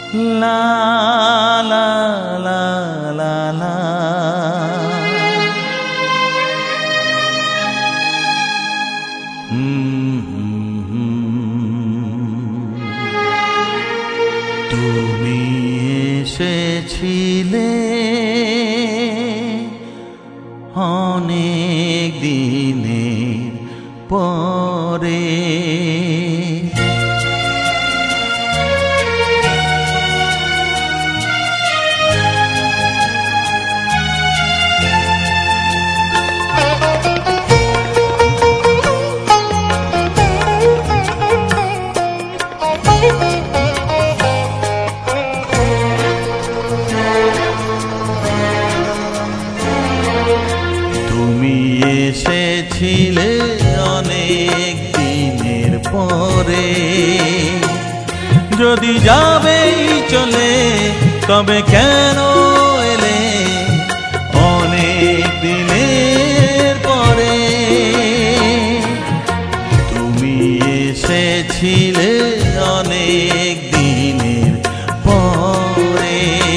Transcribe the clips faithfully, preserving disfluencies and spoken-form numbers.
লা লা লা লা লা তুমি এসেছিলে অনেক দিনের পরে, এসেছিলে অনেক দিনের পরে। যদি যাবেই চলে তবে কেন এলে অনেক দিনের পরে? তুমি এসেছিলে অনেক দিনের পরে।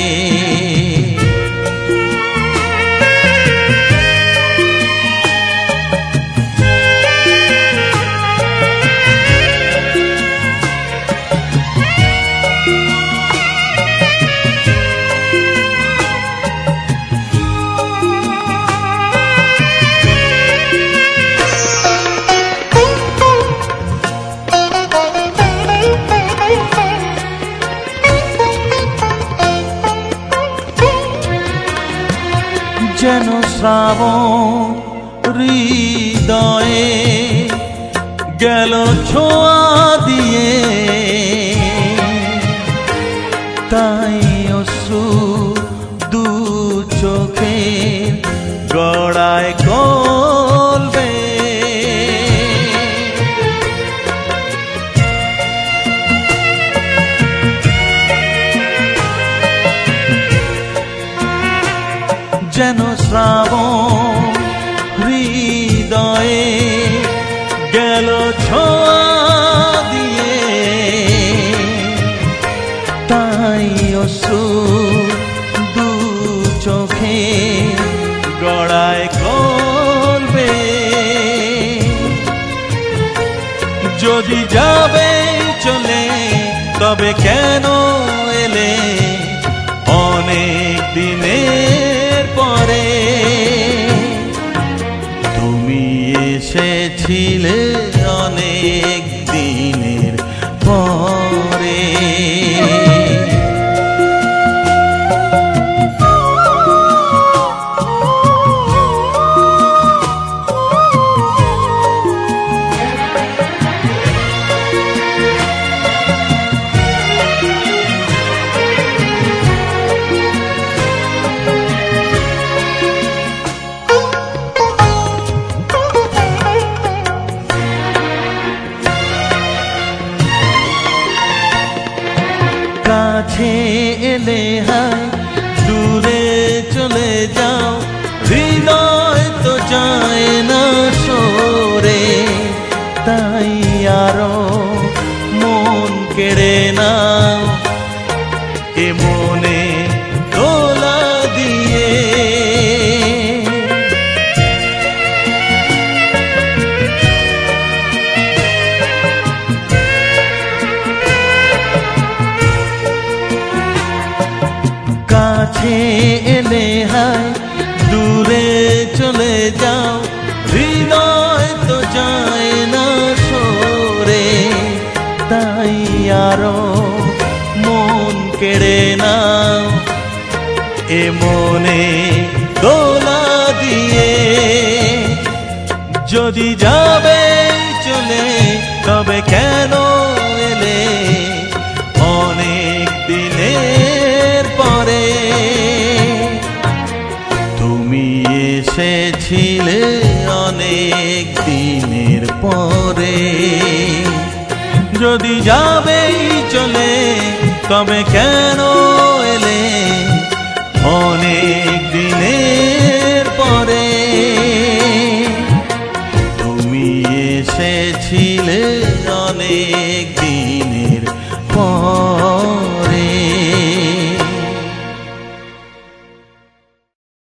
যেন শ্রাবণ হৃদয়ে গেল ছোঁয়া দিয়ে, তাই অশ্রু দু চোখে গড়ায় গলবে। যেন শ্রাবণ হৃদয়ে গেল ছোঁয়া দিয়ে, তাই অশ্রু দু চোখে গড়ায় গলবে। যদি যাবে চলে তবে কেন এলে অনেক দিনের পরে? তুমি এসেছিলে অনেক দিনের পরে। কাছে এলে হায় দূরে চলে যাও, হৃদয় তো যায় না সরে। তাই আরো মন কেড়ে নাও এ মনে দোলা দিয়ে। কাছে এলে হায় দূরে চলে যাও, হৃদয় তো যায় না সরে। তাই আরো মন কেড়ে নাও এ মনে দোলা দিয়ে। যদি যাবে চলে তবে কেন এলে অনেক দিনের পরে? তুমি এসেছিলে অনেক দিনের পরে। যদি যাবেই চলে তবে কেন এলে অনেক দিনের পরে? তুমি এসেছিলে অনেক দিনের পরে।